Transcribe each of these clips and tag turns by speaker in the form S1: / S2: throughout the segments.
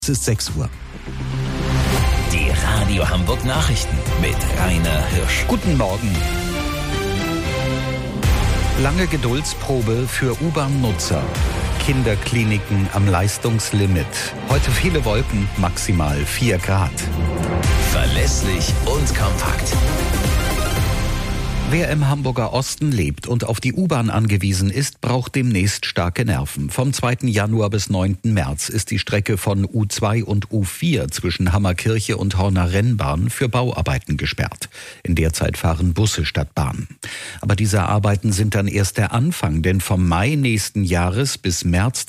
S1: Es ist 6 Uhr.
S2: Die Radio Hamburg Nachrichten mit Rainer Hirsch.
S1: Guten Morgen. Lange Geduldsprobe für U-Bahn-Nutzer. Kinderkliniken am Leistungslimit. Heute viele Wolken, maximal 4 Grad.
S2: Verlässlich und kompakt.
S1: Wer im Hamburger Osten lebt und auf die U-Bahn angewiesen ist, braucht demnächst starke Nerven. Vom 2. Januar bis 9. März ist die Strecke von U2 und U4 zwischen Hammerkirche und Horner Rennbahn für Bauarbeiten gesperrt. In der Zeit fahren Busse statt Bahn. Aber diese Arbeiten sind dann erst der Anfang, denn vom Mai nächsten Jahres bis März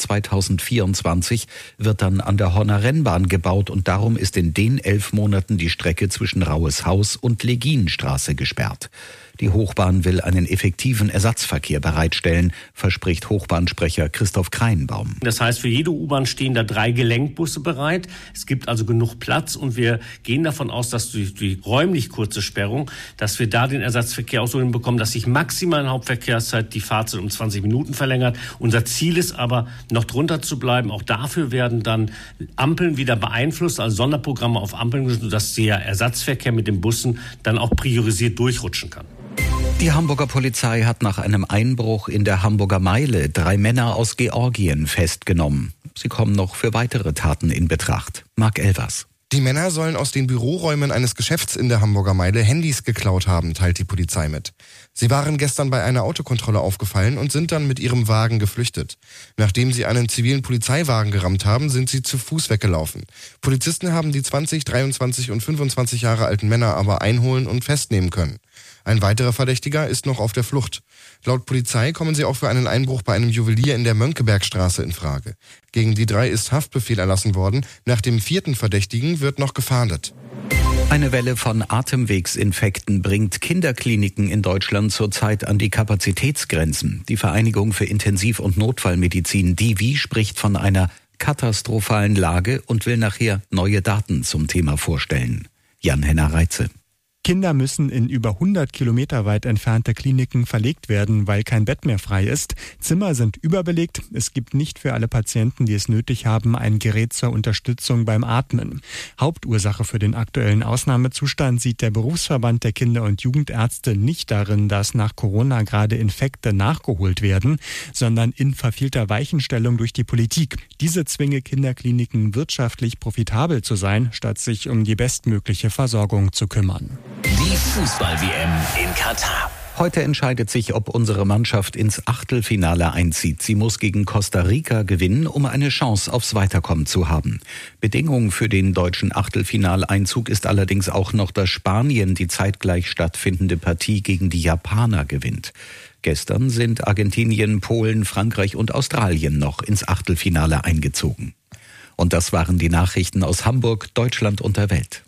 S1: 2024 wird dann an der Horner Rennbahn gebaut und darum ist in den 11 Monaten die Strecke zwischen Raueshaus und Legienstraße gesperrt. Die Hochbahn will einen effektiven Ersatzverkehr bereitstellen, verspricht Hochbahnsprecher Christoph Kreinbaum.
S3: Das heißt, für jede U-Bahn stehen da 3 Gelenkbusse bereit. Es gibt also genug Platz und wir gehen davon aus, dass durch die räumlich kurze Sperrung, dass wir da den Ersatzverkehr auch so hinbekommen, dass sich maximal in Hauptverkehrszeit die Fahrzeit um 20 Minuten verlängert. Unser Ziel ist aber, noch drunter zu bleiben. Auch dafür werden dann Ampeln wieder beeinflusst, also Sonderprogramme auf Ampeln, sodass der Ersatzverkehr mit den Bussen dann auch priorisiert durchrutschen kann.
S1: Die Hamburger Polizei hat nach einem Einbruch in der Hamburger Meile 3 Männer aus Georgien festgenommen. Sie kommen noch für weitere Taten in Betracht. Marc Elvers.
S4: Die Männer sollen aus den Büroräumen eines Geschäfts in der Hamburger Meile Handys geklaut haben, teilt die Polizei mit. Sie waren gestern bei einer Autokontrolle aufgefallen und sind dann mit ihrem Wagen geflüchtet. Nachdem sie einen zivilen Polizeiwagen gerammt haben, sind sie zu Fuß weggelaufen. Polizisten haben die 20, 23 und 25 Jahre alten Männer aber einholen und festnehmen können. Ein weiterer Verdächtiger ist noch auf der Flucht. Laut Polizei kommen sie auch für einen Einbruch bei einem Juwelier in der Mönckebergstraße in Frage. Gegen die 3 ist Haftbefehl erlassen worden. Nach dem 4. Verdächtigen wird noch gefahndet.
S1: Eine Welle von Atemwegsinfekten bringt Kinderkliniken in Deutschland zurzeit an die Kapazitätsgrenzen. Die Vereinigung für Intensiv- und Notfallmedizin DIVI spricht von einer katastrophalen Lage und will nachher neue Daten zum Thema vorstellen. Jan-Henner Reitze.
S5: Kinder müssen in über 100 Kilometer weit entfernte Kliniken verlegt werden, weil kein Bett mehr frei ist. Zimmer sind überbelegt. Es gibt nicht für alle Patienten, die es nötig haben, ein Gerät zur Unterstützung beim Atmen. Hauptursache für den aktuellen Ausnahmezustand sieht der Berufsverband der Kinder- und Jugendärzte nicht darin, dass nach Corona gerade Infekte nachgeholt werden, sondern in verfehlter Weichenstellung durch die Politik. Diese zwinge Kinderkliniken wirtschaftlich profitabel zu sein, statt sich um die bestmögliche Versorgung zu kümmern.
S2: Die Fußball-WM in Katar.
S1: Heute entscheidet sich, ob unsere Mannschaft ins Achtelfinale einzieht. Sie muss gegen Costa Rica gewinnen, um eine Chance aufs Weiterkommen zu haben. Bedingung für den deutschen Achtelfinaleinzug ist allerdings auch noch, dass Spanien die zeitgleich stattfindende Partie gegen die Japaner gewinnt. Gestern sind Argentinien, Polen, Frankreich und Australien noch ins Achtelfinale eingezogen. Und das waren die Nachrichten aus Hamburg, Deutschland und der Welt.